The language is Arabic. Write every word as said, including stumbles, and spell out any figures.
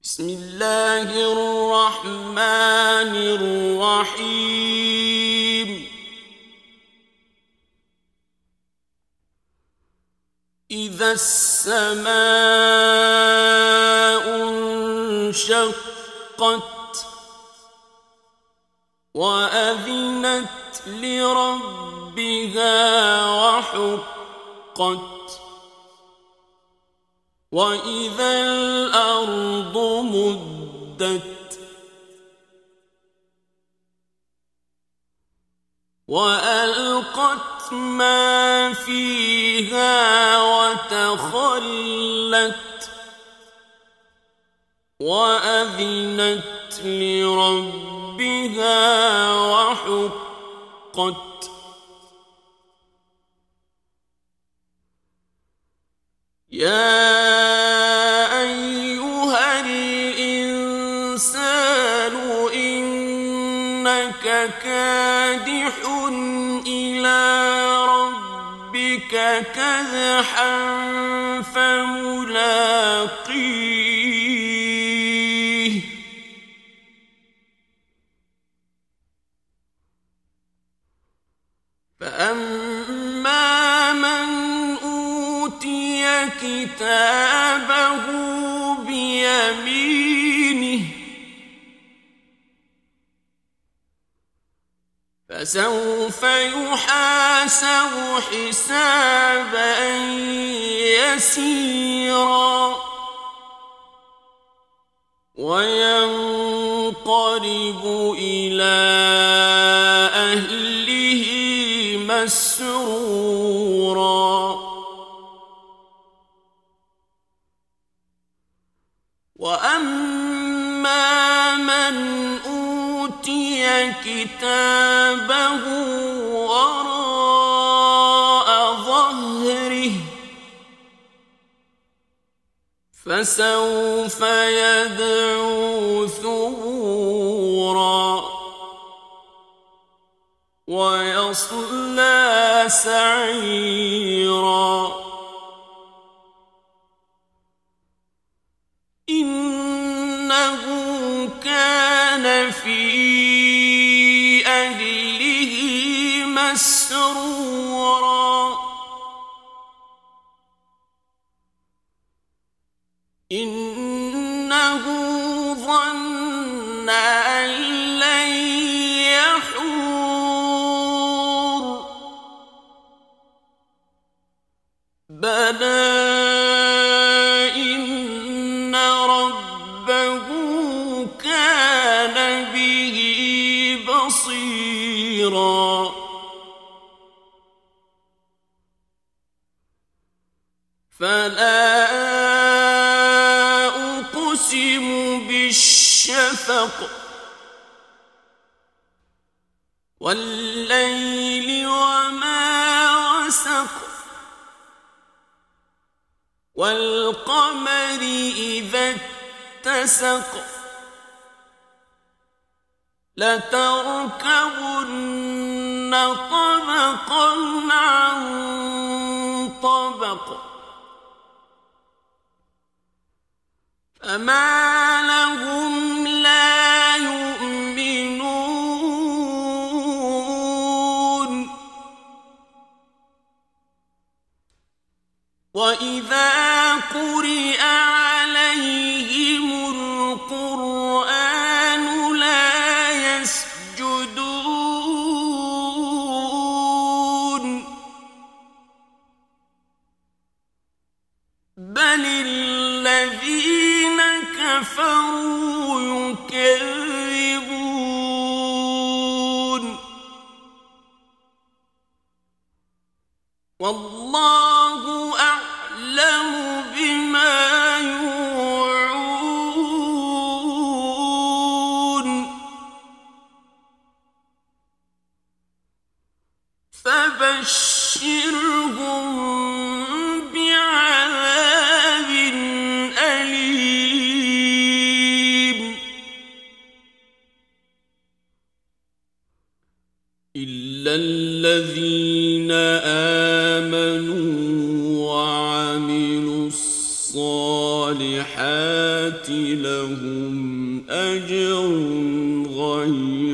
بسم الله الرحمن الرحيم إذا السماء انشقت وأذنت لربها وحقت وإذا الأرض مدت وألقت ما فيها وتخلت وأذنت لربها وحقت يا أيها الإنسان إنك كادح إلى ربك كدحا فملاقيه فأما من أوتي كتابه بيمينه فسوف يحاسب حسابا يسيرا وينقلب إلى أهله مسرورا وأما من أوتي كتابه وراء ظهره فسوف يدعو ثبورا ويصلى سعيرا إنه كان في أهله مسرورا إنه ظن أن لن يحور بلى إن ربه كان به بصيرا فلا أقسم بالشفق والليل وما وسق والقمر إذا اتسق لتركبن طبقا عن طبق فما لهم لا يؤمنون وإذا قرئ عليهم القرآن لا يسجدون بل الذين كفروا يكذبون والله أعلم بما يوعون فبشرهم بعذاب أليم إلا الذين آمنوا وعملوا الصالحات الصالحات لهم أجر غير